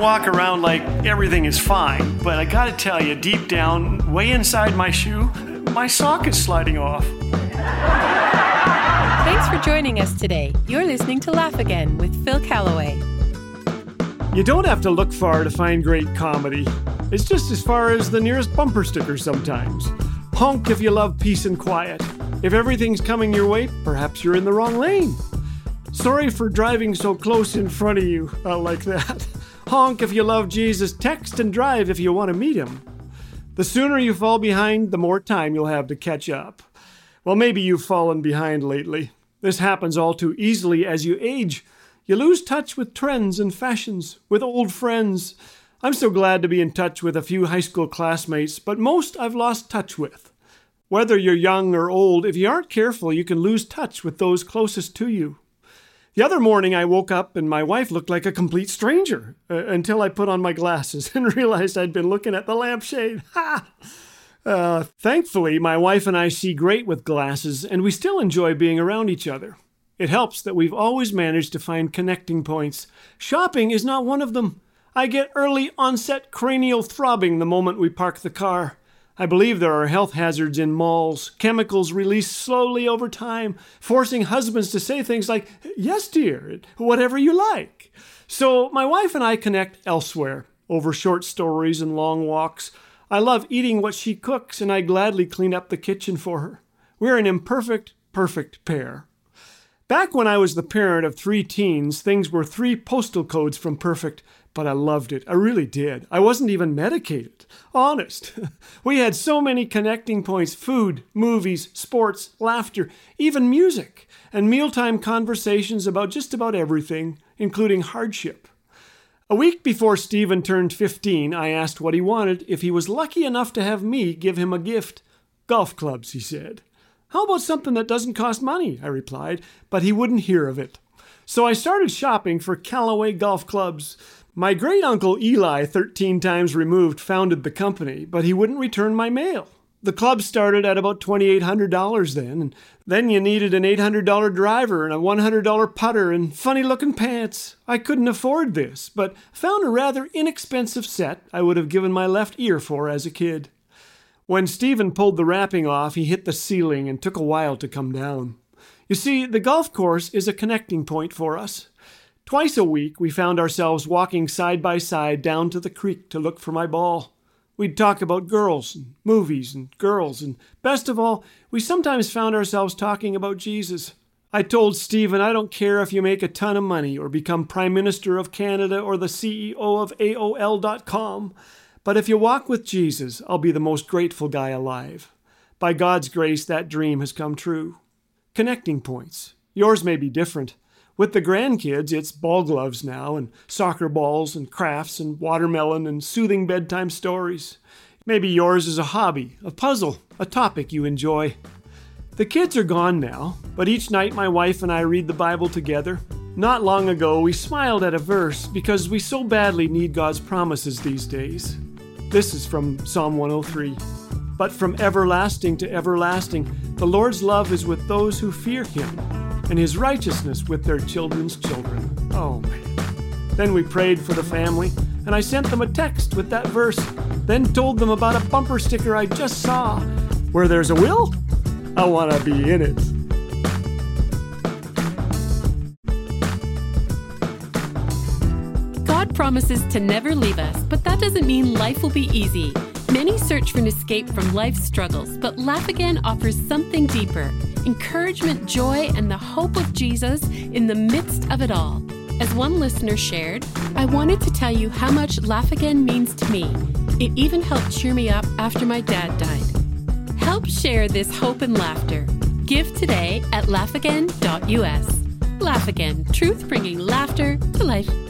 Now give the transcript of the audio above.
walk around like everything is fine, but I gotta tell you, deep down, way inside my shoe, my sock is sliding off. Thanks for joining us today. You're listening to Laugh Again with Phil Callaway. You don't have to look far to find great comedy. It's just as far as the nearest bumper sticker sometimes. Honk if you love peace and quiet. If everything's coming your way, perhaps you're in the wrong lane. Sorry for driving so close in front of you. I like that. Honk if you love Jesus. Text and drive if you want to meet him. The sooner you fall behind, the more time you'll have to catch up. Well, maybe you've fallen behind lately. This happens all too easily as you age. You lose touch with trends and fashions, with old friends. I'm so glad to be in touch with a few high school classmates, but most I've lost touch with. Whether you're young or old, if you aren't careful, you can lose touch with those closest to you. The other morning I woke up and my wife looked like a complete stranger until I put on my glasses and realized I'd been looking at the lampshade. Thankfully, my wife and I see great with glasses and we still enjoy being around each other. It helps that we've always managed to find connecting points. Shopping is not one of them. I get early onset cranial throbbing the moment we park the car. I believe there are health hazards in malls, chemicals released slowly over time, forcing husbands to say things like, "Yes, dear," whatever you like. So my wife and I connect elsewhere, over short stories and long walks. I love eating what she cooks, and I gladly clean up the kitchen for her. We're an imperfect, perfect pair. Back when I was the parent of 3 teens, things were 3 postal codes from perfect, but I loved it. I really did. I wasn't even medicated. Honest. We had so many connecting points: food, movies, sports, laughter, even music, and mealtime conversations about just about everything, including hardship. A week before Stephen turned 15, I asked what he wanted if he was lucky enough to have me give him a gift. "Golf clubs," he said. "How about something that doesn't cost money?" I replied, but he wouldn't hear of it. So I started shopping for Callaway golf clubs. My great-uncle Eli, 13 times removed, founded the company, but he wouldn't return my mail. The club started at about $2,800 then, and then you needed an $800 driver and a $100 putter and funny-looking pants. I couldn't afford this, but found a rather inexpensive set I would have given my left ear for as a kid. When Stephen pulled the wrapping off, he hit the ceiling and took a while to come down. You see, the golf course is a connecting point for us. Twice a week, we found ourselves walking side by side down to the creek to look for my ball. We'd talk about girls and movies and girls, and best of all, we sometimes found ourselves talking about Jesus. I told Stephen, I don't care if you make a ton of money or become Prime Minister of Canada or the CEO of AOL.com, but if you walk with Jesus, I'll be the most grateful guy alive. By God's grace, that dream has come true. Connecting points. Yours may be different. With the grandkids, it's ball gloves now, and soccer balls, and crafts, and watermelon, and soothing bedtime stories. Maybe yours is a hobby, a puzzle, a topic you enjoy. The kids are gone now, but each night my wife and I read the Bible together. Not long ago, we smiled at a verse because we so badly need God's promises these days. This is from Psalm 103. "But from everlasting to everlasting, the Lord's love is with those who fear him, and his righteousness with their children's children." Oh, man. Then we prayed for the family, and I sent them a text with that verse, then told them about a bumper sticker I just saw. Where there's a will, I want to be in it. God promises to never leave us, but that doesn't mean life will be easy. Many search for an escape from life's struggles, but Laugh Again offers something deeper: encouragement, joy, and the hope of Jesus in the midst of it all. As one listener shared, "I wanted to tell you how much Laugh Again means to me. It even helped cheer me up after my dad died." Help share this hope and laughter. Give today at laughagain.us. Laugh Again, truth bringing laughter to life.